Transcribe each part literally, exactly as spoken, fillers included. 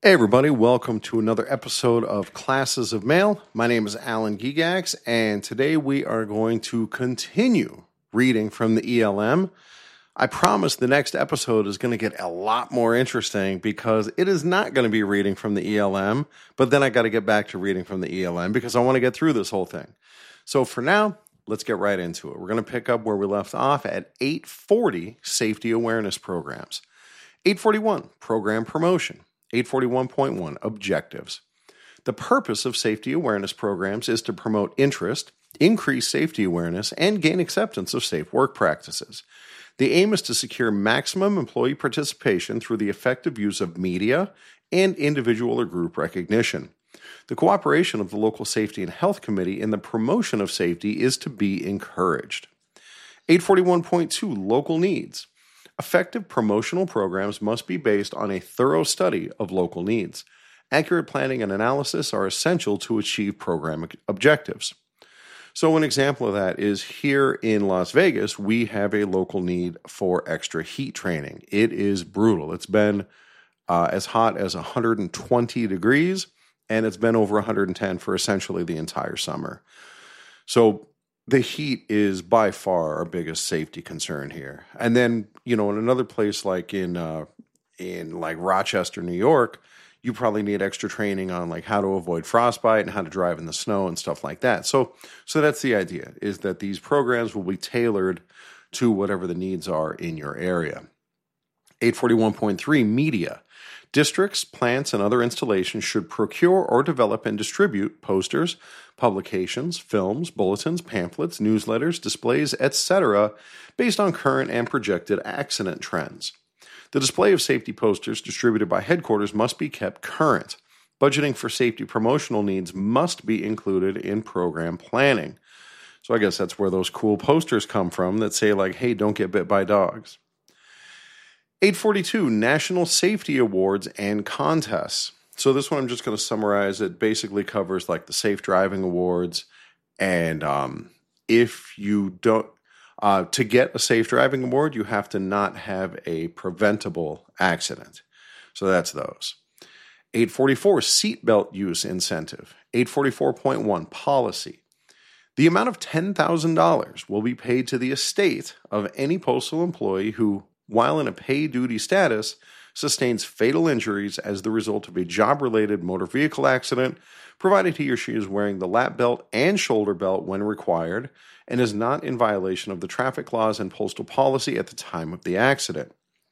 Hey everybody, welcome to another episode of Classes of Mail. My name is Alan Gigax, and today we are going to continue reading from the E L M. I promise the next episode is going to get a lot more interesting because it is not going to be reading from the E L M, but then I got to get back to reading from the E L M because I want to get through this whole thing. So for now, let's get right into it. We're going to pick up where we left off at eight forty, Safety Awareness Programs. eight forty-one, Program Promotion. eight forty-one point one, Objectives. The purpose of safety awareness programs is to promote interest, increase safety awareness, and gain acceptance of safe work practices. The aim is to secure maximum employee participation through the effective use of media and individual or group recognition. The cooperation of the local safety and health committee in the promotion of safety is to be encouraged. eight forty-one point two, Local Needs. Effective promotional programs must be based on a thorough study of local needs. Accurate planning and analysis are essential to achieve program objectives. So an example of that is here in Las Vegas, we have a local need for extra heat training. It is brutal. It's been uh, as hot as one hundred twenty degrees, and it's been over one hundred ten for essentially the entire summer. So the heat is by far our biggest safety concern here. And then, you know, in another place like in uh, in like Rochester, New York, you probably need extra training on like how to avoid frostbite and how to drive in the snow and stuff like that. So, so that's the idea, is that these programs will be tailored to whatever the needs are in your area. eight forty-one point three, Media. Districts, plants, and other installations should procure or develop and distribute posters, publications, films, bulletins, pamphlets, newsletters, displays, et cetera, based on current and projected accident trends. The display of safety posters distributed by headquarters must be kept current. Budgeting for safety promotional needs must be included in program planning. So I guess that's where those cool posters come from that say like, hey, don't get bit by dogs. eight forty-two, National Safety Awards and Contests. So this one I'm just going to summarize. It basically covers like the Safe Driving Awards. And um, if you don't, uh, to get a Safe Driving Award, you have to not have a preventable accident. So that's those. eight forty-four, Seatbelt Use Incentive. eight forty-four point one, Policy. The amount of ten thousand dollars will be paid to the estate of any postal employee who, while in a pay duty status, sustains fatal injuries as the result of a job-related motor vehicle accident, provided he or she is wearing the lap belt and shoulder belt when required, and is not in violation of the traffic laws and postal policy at the time of the accident.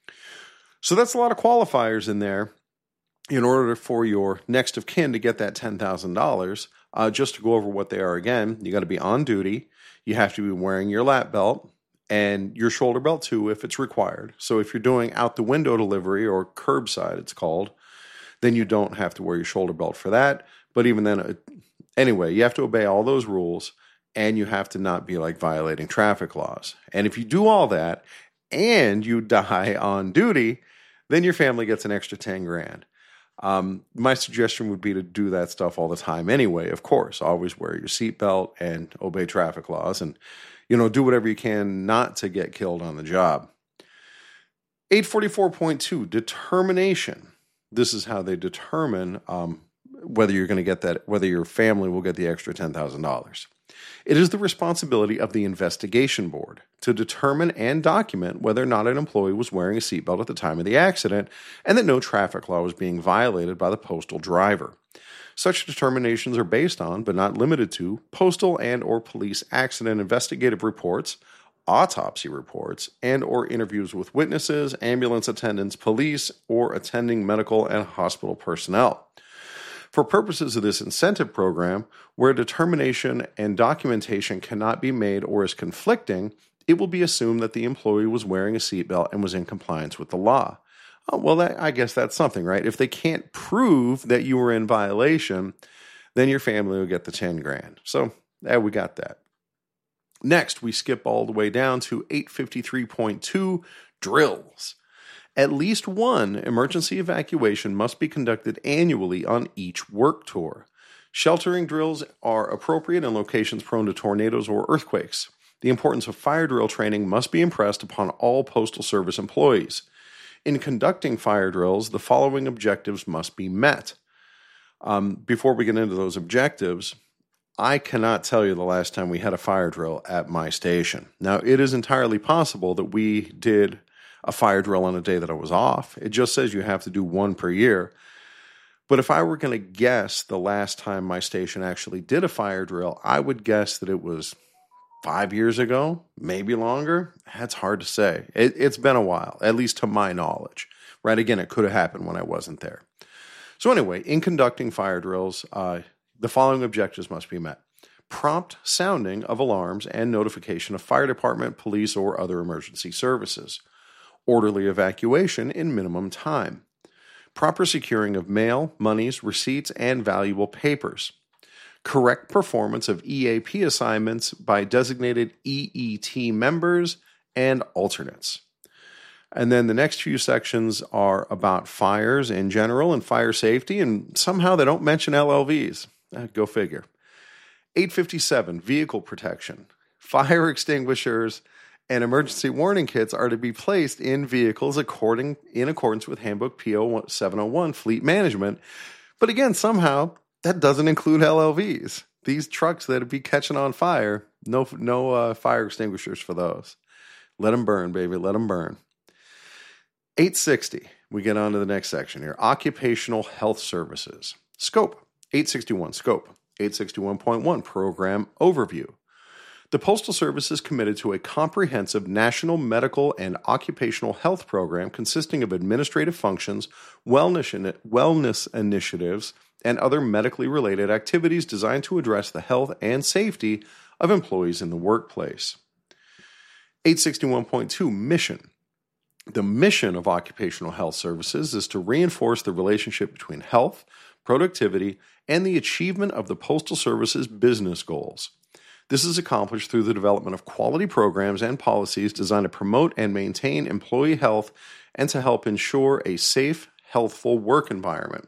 So that's a lot of qualifiers in there in order for your next of kin to get that ten thousand dollars. Uh, just to go over what they are again, you got to be on duty, you have to be wearing your lap belt, and your shoulder belt too if it's required. So if you're doing out the window delivery or curbside it's called, then you don't have to wear your shoulder belt for that. But even then, uh, anyway, you have to obey all those rules and you have to not be like violating traffic laws. And if you do all that and you die on duty, then your family gets an extra ten grand. Um, my suggestion would be to do that stuff all the time anyway, of course. Always wear your seatbelt and obey traffic laws and, you know, do whatever you can not to get killed on the job. eight forty-four point two, Determination. This is how they determine um, whether you're going to get that, whether your family will get the extra ten thousand dollars. It is the responsibility of the investigation board to determine and document whether or not an employee was wearing a seatbelt at the time of the accident and that no traffic law was being violated by the postal driver. Such determinations are based on, but not limited to, postal and or police accident investigative reports, autopsy reports, and or interviews with witnesses, ambulance attendants, police, or attending medical and hospital personnel. For purposes of this incentive program, where determination and documentation cannot be made or is conflicting, it will be assumed that the employee was wearing a seatbelt and was in compliance with the law. Oh, well, that, I guess that's something, right? If they can't prove that you were in violation, then your family will get the ten grand. So, yeah, we got that. Next, we skip all the way down to eight fifty-three point two, Drills. At least one emergency evacuation must be conducted annually on each work tour. Sheltering drills are appropriate in locations prone to tornadoes or earthquakes. The importance of fire drill training must be impressed upon all Postal Service employees. In conducting fire drills, the following objectives must be met. Um, before we get into those objectives, I cannot tell you the last time we had a fire drill at my station. Now, it is entirely possible that we did a fire drill on a day that I was off. It just says you have to do one per year. But if I were going to guess the last time my station actually did a fire drill, I would guess that it was five years ago, maybe longer. That's hard to say. It, it's been a while, at least to my knowledge. Right? Again, it could have happened when I wasn't there. So anyway, in conducting fire drills, uh, the following objectives must be met. Prompt sounding of alarms and notification of fire department, police, or other emergency services. Orderly evacuation in minimum time. Proper securing of mail, monies, receipts, and valuable papers. Correct performance of E A P assignments by designated E E T members and alternates. And then the next few sections are about fires in general and fire safety, and somehow they don't mention L L Vs. Uh, go figure. eight fifty-seven, vehicle protection. Fire extinguishers and emergency warning kits are to be placed in vehicles according in accordance with Handbook P O seven oh one, Fleet Management. But again, somehow, that doesn't include L L Vs. These trucks that would be catching on fire, no, no uh, fire extinguishers for those. Let them burn, baby, let them burn. eight sixty, we get on to the next section here. Occupational health services. Scope. eight sixty-one, scope. eight sixty-one point one, program overview. The Postal Service is committed to a comprehensive national medical and occupational health program consisting of administrative functions, wellness, in- wellness initiatives, and other medically related activities designed to address the health and safety of employees in the workplace. eight sixty-one point two, mission. The mission of occupational health services is to reinforce the relationship between health, productivity, and the achievement of the Postal Service's business goals. This is accomplished through the development of quality programs and policies designed to promote and maintain employee health and to help ensure a safe, healthful work environment.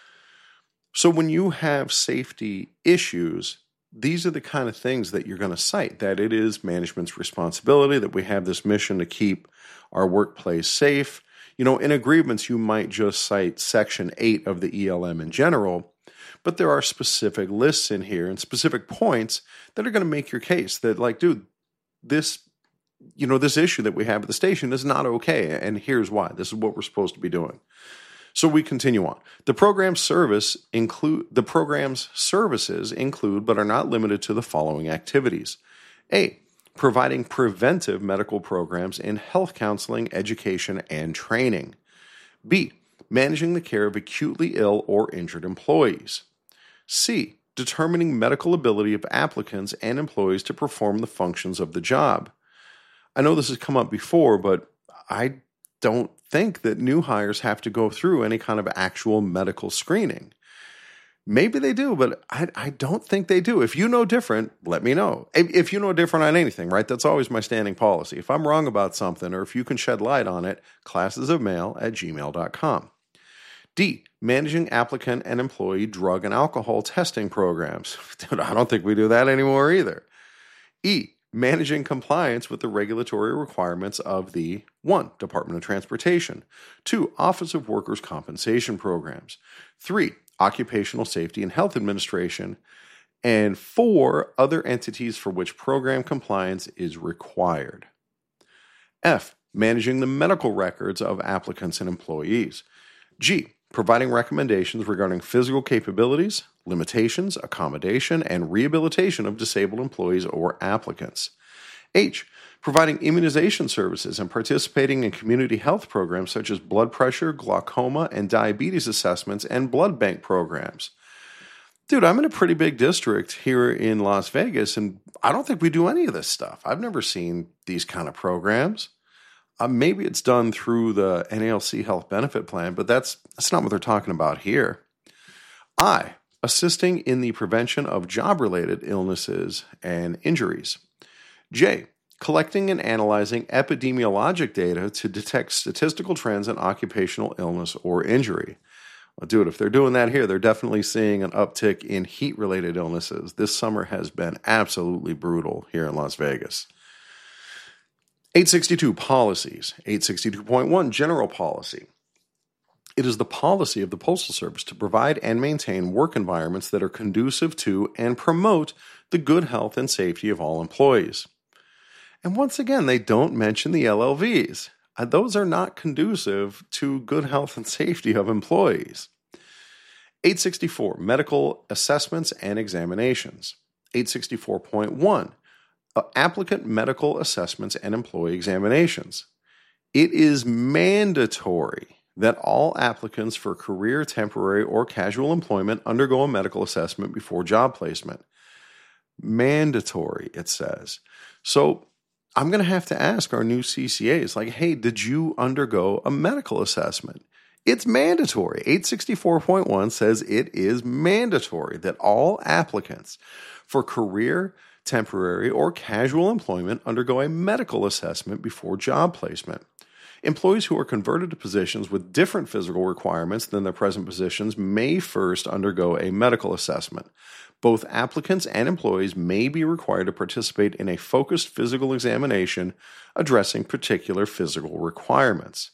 So when you have safety issues, these are the kind of things that you're going to cite, that it is management's responsibility, that we have this mission to keep our workplace safe. You know, in agreements, you might just cite Section eight of the E L M in general, but there are specific lists in here and specific points that are going to make your case that, like, dude, this, you know, this issue that we have at the station is not okay, and here's why. This is what we're supposed to be doing. So we continue on. The program's service include the program's services include, but are not limited to, the following activities: A, providing preventive medical programs in health counseling, education, and training. B, managing the care of acutely ill or injured employees. C, determining medical ability of applicants and employees to perform the functions of the job. I know this has come up before, but I don't think that new hires have to go through any kind of actual medical screening. Maybe they do, but I, I don't think they do. If you know different, let me know. If you know different on anything, right? That's always my standing policy. If I'm wrong about something, or if you can shed light on it, classesofmail at gmail dot com. D, managing applicant and employee drug and alcohol testing programs. Dude, I don't think we do that anymore either. E, managing compliance with the regulatory requirements of the one, Department of Transportation. Two, Office of Workers' Compensation Programs. Three, Occupational Safety and Health Administration. And four, other entities for which program compliance is required. F, managing the medical records of applicants and employees. G, providing recommendations regarding physical capabilities, limitations, accommodation, and rehabilitation of disabled employees or applicants. H, providing immunization services and participating in community health programs such as blood pressure, glaucoma, and diabetes assessments and blood bank programs. Dude, I'm in a pretty big district here in Las Vegas, and I don't think we do any of this stuff. I've never seen these kind of programs. Uh, maybe it's done through the N A L C Health Benefit Plan, but that's that's not what they're talking about here. I, assisting in the prevention of job-related illnesses and injuries. J, collecting and analyzing epidemiologic data to detect statistical trends in occupational illness or injury. Well, dude, if they're doing that here, they're definitely seeing an uptick in heat-related illnesses. This summer has been absolutely brutal here in Las Vegas. eight sixty-two, policies. eight sixty-two point one, general policy. It is the policy of the Postal Service to provide and maintain work environments that are conducive to and promote the good health and safety of all employees. And once again, they don't mention the L L Vs. Uh, those are not conducive to good health and safety of employees. eight sixty-four, medical assessments and examinations. eight sixty-four point one, uh, applicant medical assessments and employee examinations. It is mandatory that all applicants for career, temporary, or casual employment undergo a medical assessment before job placement. Mandatory, it says. So I'm going to have to ask our new C C As, like, hey, did you undergo a medical assessment? It's mandatory. eight sixty-four point one says it is mandatory that all applicants for career, temporary, or casual employment undergo a medical assessment before job placement. Employees who are converted to positions with different physical requirements than their present positions may first undergo a medical assessment. Both applicants and employees may be required to participate in a focused physical examination addressing particular physical requirements.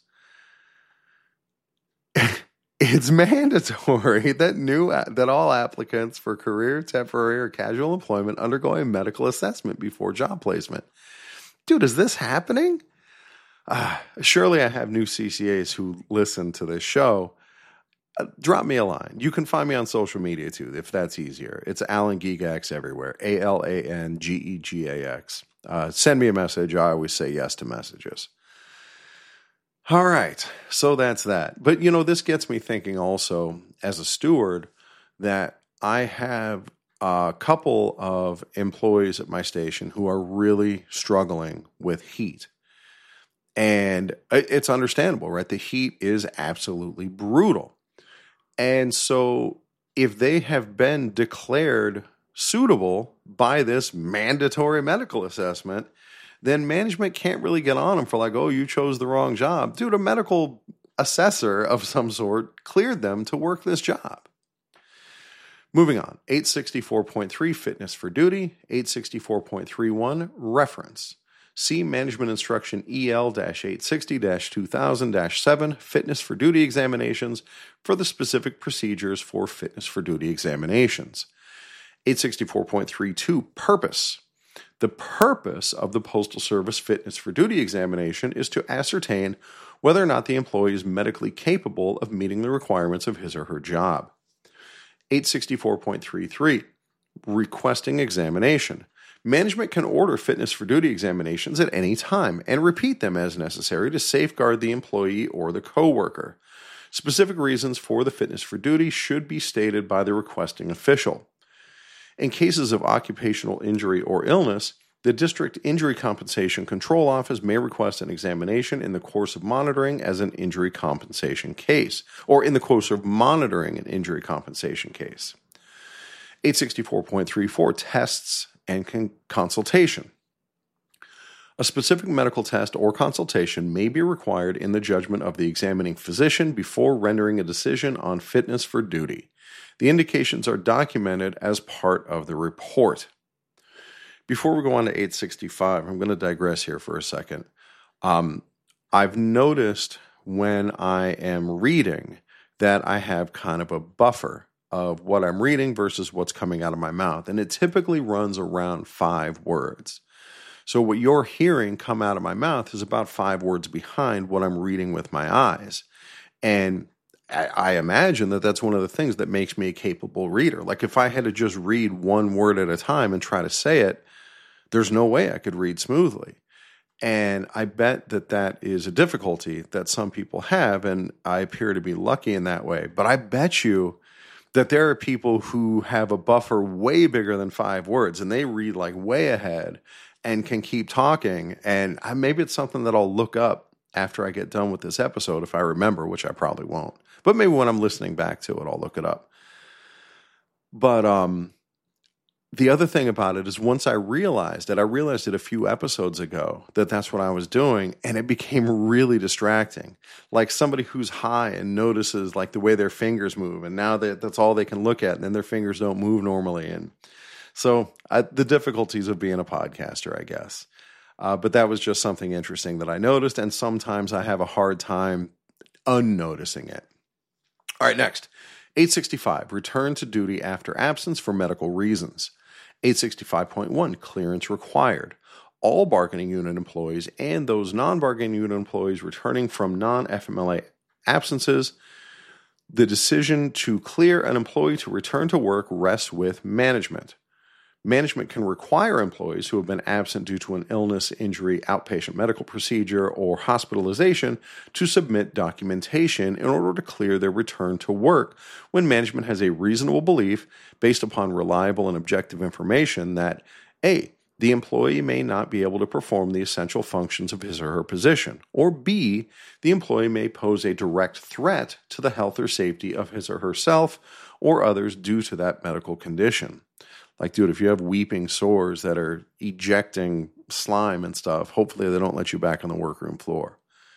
It's mandatory that new that all applicants for career, temporary, or casual employment undergo a medical assessment before job placement. Dude, is this happening? Uh, surely I have new C C As who listen to this show. Uh, drop me a line. You can find me on social media too, if that's easier. It's Alan Geegax everywhere. A L A N G E G A X. Uh, send me a message. I always say yes to messages. All right. So that's that. But, you know, this gets me thinking also as a steward that I have a couple of employees at my station who are really struggling with heat. And it's understandable, right? The heat is absolutely brutal. And so if they have been declared suitable by this mandatory medical assessment, then management can't really get on them for like, oh, you chose the wrong job. Dude, a medical assessor of some sort cleared them to work this job. Moving on, eight sixty-four point three, fitness for duty. eight sixty-four point three one, reference. See Management Instruction E L eight sixty two thousand seven, Fitness for Duty Examinations for the specific procedures for fitness for duty examinations. eight sixty-four point three two, purpose. The purpose of the Postal Service Fitness for Duty examination is to ascertain whether or not the employee is medically capable of meeting the requirements of his or her job. eight sixty-four point three three, requesting examination. Management can order fitness for duty examinations at any time and repeat them as necessary to safeguard the employee or the coworker. Specific reasons for the fitness for duty should be stated by the requesting official. In cases of occupational injury or illness, the District Injury Compensation Control Office may request an examination in the course of monitoring as an injury compensation case, or in the course of monitoring an injury compensation case. eight sixty-four point three four, tests and con- consultation. A specific medical test or consultation may be required in the judgment of the examining physician before rendering a decision on fitness for duty. The indications are documented as part of the report. Before we go on to eight sixty-five, I'm going to digress here for a second. Um, I've noticed when I am reading that I have kind of a buffer of what I'm reading versus what's coming out of my mouth. And it typically runs around five words. So what you're hearing come out of my mouth is about five words behind what I'm reading with my eyes. And I, I imagine that that's one of the things that makes me a capable reader. Like if I had to just read one word at a time and try to say it, there's no way I could read smoothly. And I bet that that is a difficulty that some people have, and I appear to be lucky in that way. But I bet you that there are people who have a buffer way bigger than five words, and they read like way ahead and can keep talking. And maybe it's something that I'll look up after I get done with this episode, if I remember, which I probably won't. But maybe when I'm listening back to it, I'll look it up. But um, the other thing about it is once I realized that, I realized it a few episodes ago, that that's what I was doing, and it became really distracting. Like somebody who's high and notices like the way their fingers move, and now that that's all they can look at, and then their fingers don't move normally. And so I, the difficulties of being a podcaster, I guess. Uh, but that was just something interesting that I noticed, and sometimes I have a hard time unnoticing it. All right, next. eight sixty-five, return to duty after absence for medical reasons. eight sixty-five point one, clearance required. All bargaining unit employees and those non-bargaining unit employees returning from non-F M L A absences, the decision to clear an employee to return to work rests with management. Management can require employees who have been absent due to an illness, injury, outpatient medical procedure, or hospitalization to submit documentation in order to clear their return to work when management has a reasonable belief, based upon reliable and objective information, that A, the employee may not be able to perform the essential functions of his or her position, or B, the employee may pose a direct threat to the health or safety of his or herself or others due to that medical condition. Like, dude, if you have weeping sores that are ejecting slime and stuff, hopefully they don't let you back on the workroom floor.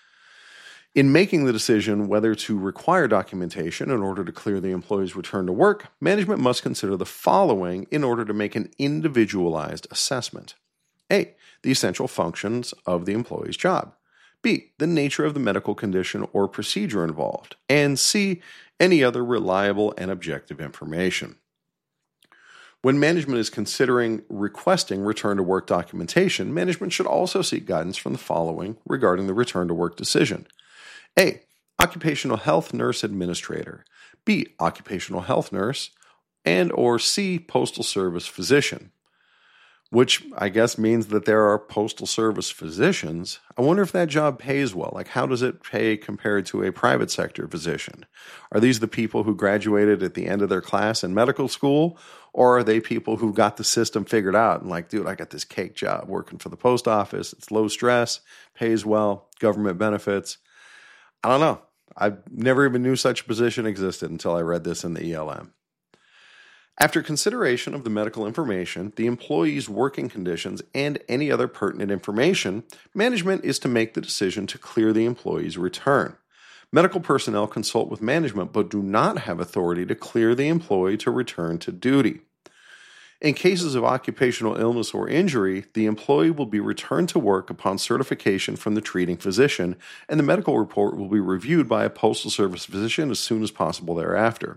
In making the decision whether to require documentation in order to clear the employee's return to work, management must consider the following in order to make an individualized assessment. A, the essential functions of the employee's job. B, the nature of the medical condition or procedure involved. And C, any other reliable and objective information. When management is considering requesting return to work documentation, management should also seek guidance from the following regarding the return to work decision. A, occupational health nurse administrator. B, occupational health nurse. And or C, postal service physician. Which I guess means that there are postal service physicians. I wonder if that job pays well. Like, how does it pay compared to a private sector physician? Are these the people who graduated at the end of their class in medical school? Or are they people who got the system figured out and like, dude, I got this cake job working for the post office. It's low stress, pays well, government benefits. I don't know. I never even knew such a position existed until I read this in the E L M. After consideration of the medical information, the employee's working conditions, and any other pertinent information, management is to make the decision to clear the employee's return. Medical personnel consult with management but do not have authority to clear the employee to return to duty. In cases of occupational illness or injury, the employee will be returned to work upon certification from the treating physician, and the medical report will be reviewed by a postal service physician as soon as possible thereafter.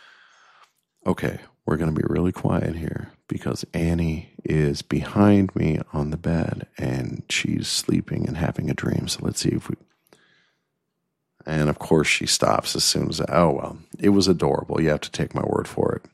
Okay, we're going to be really quiet here because Annie is behind me on the bed and she's sleeping and having a dream. So let's see if we... And of course she stops as soon as... Oh, well, it was adorable. You have to take my word for it.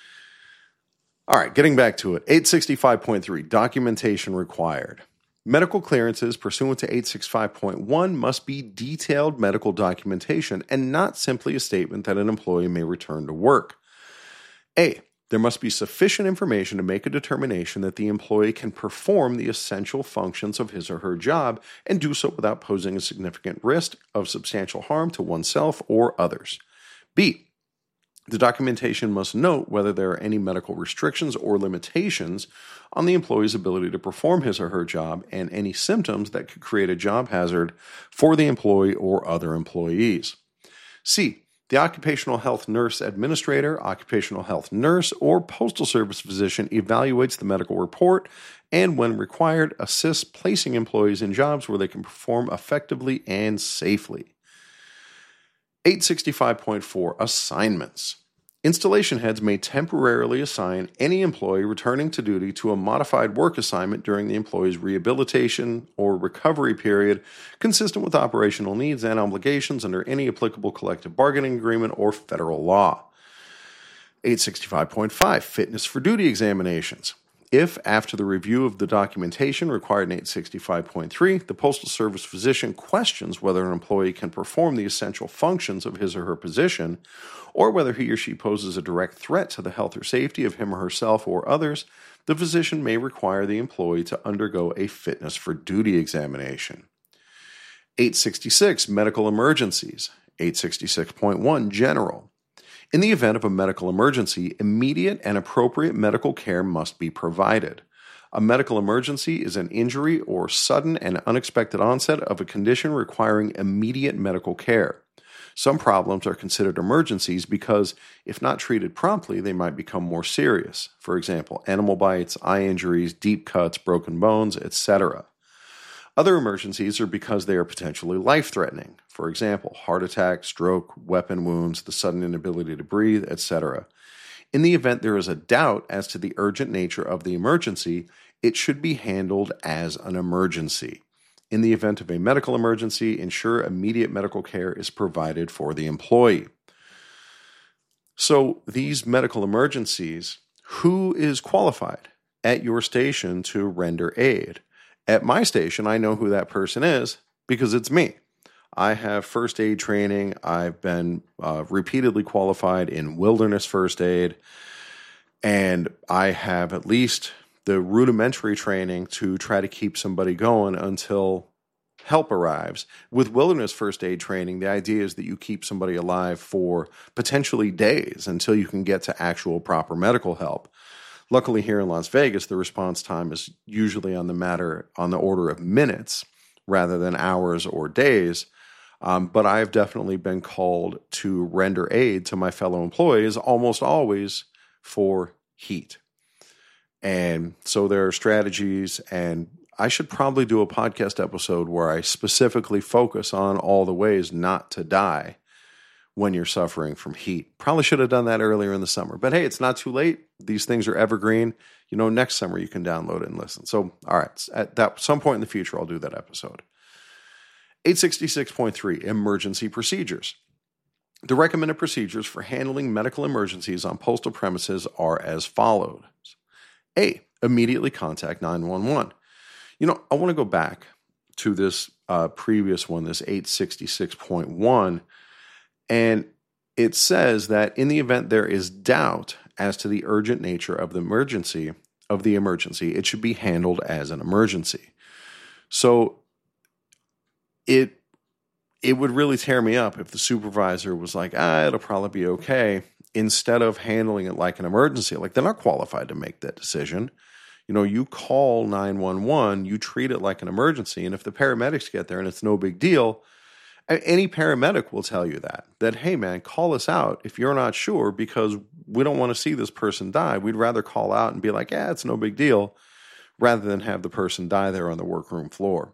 All right, getting back to it. eight sixty-five point three, documentation required. Medical clearances pursuant to eight sixty-five point one must be detailed medical documentation and not simply a statement that an employee may return to work. A, there must be sufficient information to make a determination that the employee can perform the essential functions of his or her job and do so without posing a significant risk of substantial harm to oneself or others. B, the documentation must note whether there are any medical restrictions or limitations on the employee's ability to perform his or her job and any symptoms that could create a job hazard for the employee or other employees. C, the occupational health nurse administrator, occupational health nurse, or postal service physician evaluates the medical report and, when required, assists placing employees in jobs where they can perform effectively and safely. eight sixty-five point four, assignments. Installation heads may temporarily assign any employee returning to duty to a modified work assignment during the employee's rehabilitation or recovery period, consistent with operational needs and obligations under any applicable collective bargaining agreement or federal law. eight sixty-five point five, fitness for duty examinations. If, after the review of the documentation required in eight sixty-five point three, the Postal Service physician questions whether an employee can perform the essential functions of his or her position, or whether he or she poses a direct threat to the health or safety of him or herself or others, the physician may require the employee to undergo a fitness for duty examination. eight sixty-six, medical emergencies. eight sixty-six point one, general. In the event of a medical emergency, immediate and appropriate medical care must be provided. A medical emergency is an injury or sudden and unexpected onset of a condition requiring immediate medical care. Some problems are considered emergencies because, if not treated promptly, they might become more serious. For example, animal bites, eye injuries, deep cuts, broken bones, et cetera. Other emergencies are because they are potentially life-threatening. For example, heart attack, stroke, weapon wounds, the sudden inability to breathe, et cetera. In the event there is a doubt as to the urgent nature of the emergency, it should be handled as an emergency. In the event of a medical emergency, ensure immediate medical care is provided for the employee. So these medical emergencies, who is qualified at your station to render aid? At my station, I know who that person is because it's me. I have first aid training. I've been uh, repeatedly qualified in wilderness first aid, and I have at least the rudimentary training to try to keep somebody going until help arrives. With wilderness first aid training, the idea is that you keep somebody alive for potentially days until you can get to actual proper medical help. Luckily, here in Las Vegas, the response time is usually on the matter on the order of minutes rather than hours or days. Um, but I've definitely been called to render aid to my fellow employees, almost always for heat. And so there are strategies, and I should probably do a podcast episode where I specifically focus on all the ways not to die when you're suffering from heat. Probably should have done that earlier in the summer. But hey, it's not too late. These things are evergreen. You know, next summer you can download it and listen. So, all right, at that some point in the future, I'll do that episode. eight sixty-six point three, emergency procedures. The recommended procedures for handling medical emergencies on postal premises are as follows. A, immediately contact nine one one. You know, I want to go back to this uh, previous one, this eight sixty-six point one, and it says that in the event there is doubt as to the urgent nature of the emergency, of the emergency, it should be handled as an emergency. So it it would really tear me up if the supervisor was like, ah, it'll probably be okay, instead of handling it like an emergency. Like, they're not qualified to make that decision. You know, you call nine one one, you treat it like an emergency, and if the paramedics get there and it's no big deal, any paramedic will tell you that, that, hey, man, call us out if you're not sure, because we don't want to see this person die. We'd rather call out and be like, yeah, it's no big deal, rather than have the person die there on the workroom floor.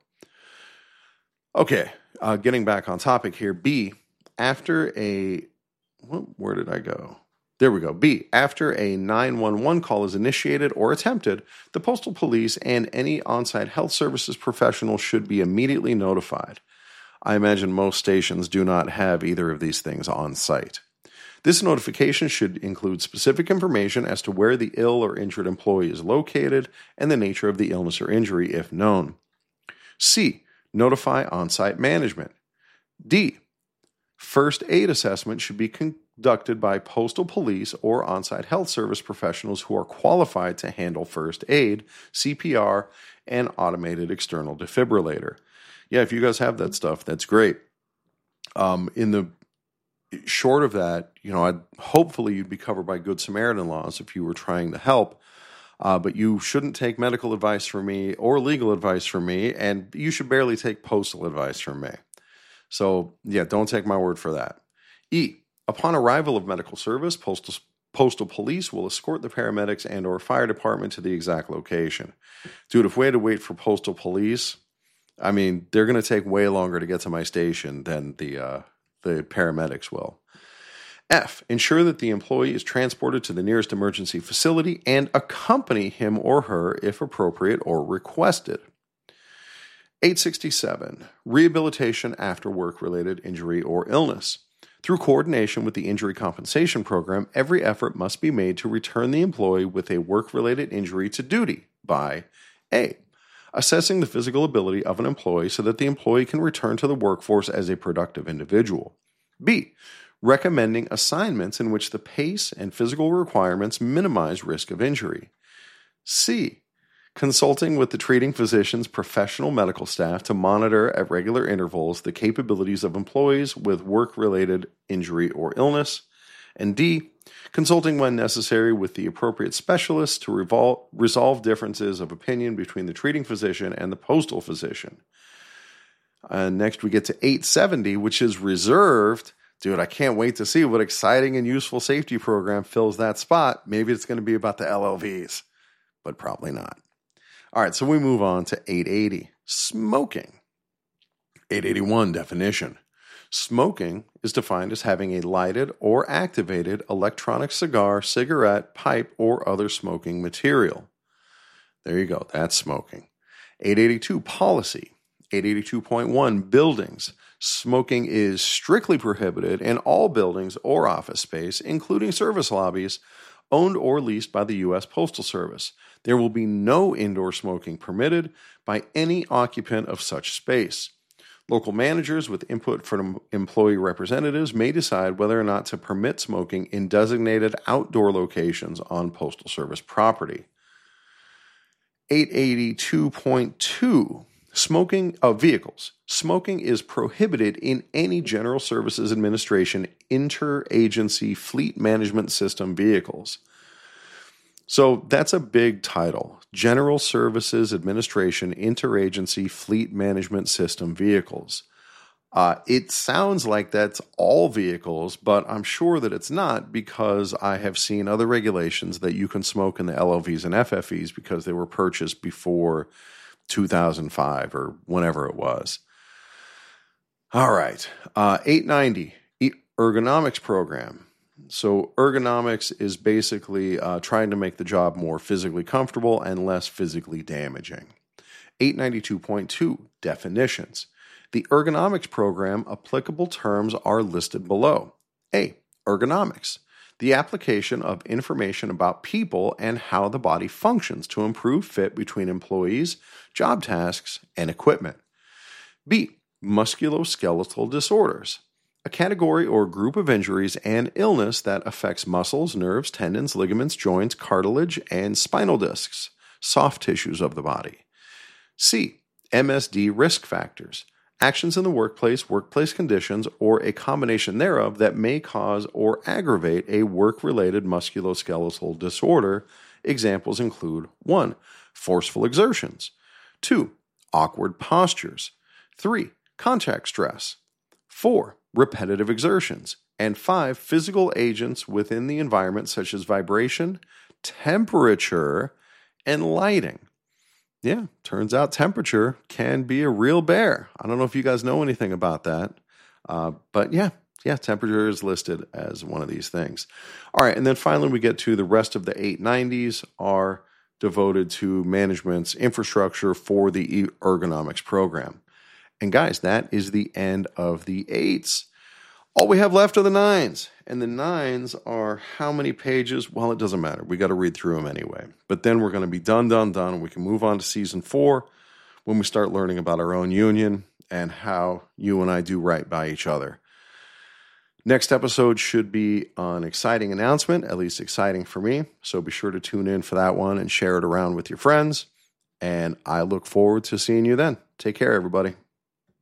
Okay, uh, getting back on topic here. B, after a, where did I go? There we go. B, after a nine one one call is initiated or attempted, the postal police and any on-site health services professional should be immediately notified. I imagine most stations do not have either of these things on site. This notification should include specific information as to where the ill or injured employee is located and the nature of the illness or injury, if known. C, notify on-site management. D, first aid assessment should be conducted by postal police or on-site health service professionals who are qualified to handle first aid, C P R, and automated external defibrillator. Yeah, if you guys have that stuff, that's great. Um, in the short of that, you know, I'd, hopefully you'd be covered by Good Samaritan laws if you were trying to help. Uh, but you shouldn't take medical advice from me or legal advice from me, and you should barely take postal advice from me. So, yeah, don't take my word for that. E, upon arrival of medical service, postal postal police will escort the paramedics and or fire department to the exact location. Dude, if we had to wait for postal police, I mean, they're going to take way longer to get to my station than the uh, the paramedics will. F, ensure that the employee is transported to the nearest emergency facility and accompany him or her if appropriate or requested. eight sixty-seven, rehabilitation after work-related injury or illness. Through coordination with the Injury Compensation Program, every effort must be made to return the employee with a work-related injury to duty by A, assessing the physical ability of an employee so that the employee can return to the workforce as a productive individual. B, recommending assignments in which the pace and physical requirements minimize risk of injury. C, consulting with the treating physician's professional medical staff to monitor at regular intervals the capabilities of employees with work-related injury or illness. And D, consulting when necessary with the appropriate specialists to revol- resolve differences of opinion between the treating physician and the postal physician. Uh, next, we get to eight seventy, which is reserved. Dude, I can't wait to see what exciting and useful safety program fills that spot. Maybe it's going to be about the L L Vs, but probably not. All right, so we move on to eight eighty. Smoking. eight eighty-one definition. Smoking is defined as having a lighted or activated electronic cigar, cigarette, pipe, or other smoking material. There you go. That's smoking. eight eighty-two policy. eight eighty-two point one buildings. Smoking is strictly prohibited in all buildings or office space, including service lobbies, owned or leased by the U S Postal Service. There will be no indoor smoking permitted by any occupant of such space. Local managers with input from employee representatives may decide whether or not to permit smoking in designated outdoor locations on Postal Service property. eight eighty-two point two Smoking of vehicles. Smoking is prohibited in any General Services Administration interagency fleet management system vehicles. So that's a big title. General Services Administration interagency fleet management system vehicles. Uh, it sounds like that's all vehicles, but I'm sure that it's not, because I have seen other regulations that you can smoke in the L L Vs and F F Es because they were purchased before two thousand five or whenever it was. All right. Uh, eight ninety, ergonomics program. So ergonomics is basically uh, trying to make the job more physically comfortable and less physically damaging. eight ninety-two point two, definitions. The ergonomics program applicable terms are listed below. A, ergonomics. The application of information about people and how the body functions to improve fit between employees, job tasks, and equipment. B, musculoskeletal disorders. A category or group of injuries and illness that affects muscles, nerves, tendons, ligaments, joints, cartilage, and spinal discs, soft tissues of the body. C, M S D risk factors. Actions in the workplace, workplace conditions, or a combination thereof that may cause or aggravate a work-related musculoskeletal disorder. Examples include one, forceful exertions, two, awkward postures, three, contact stress, four, repetitive exertions, and five, physical agents within the environment such as vibration, temperature, and lighting. Yeah, turns out temperature can be a real bear. I don't know if you guys know anything about that, uh, but yeah, yeah, temperature is listed as one of these things. All right, and then finally we get to the rest of the eight nineties are devoted to management's infrastructure for the ergonomics program. And guys, that is the end of the eights. All we have left are the nines. And the nines are how many pages? Well, it doesn't matter. We got to read through them anyway. But then we're going to be done, done, done. And we can move on to season four when we start learning about our own union and how you and I do right by each other. Next episode should be an exciting announcement, at least exciting for me. So be sure to tune in for that one and share it around with your friends. And I look forward to seeing you then. Take care, everybody.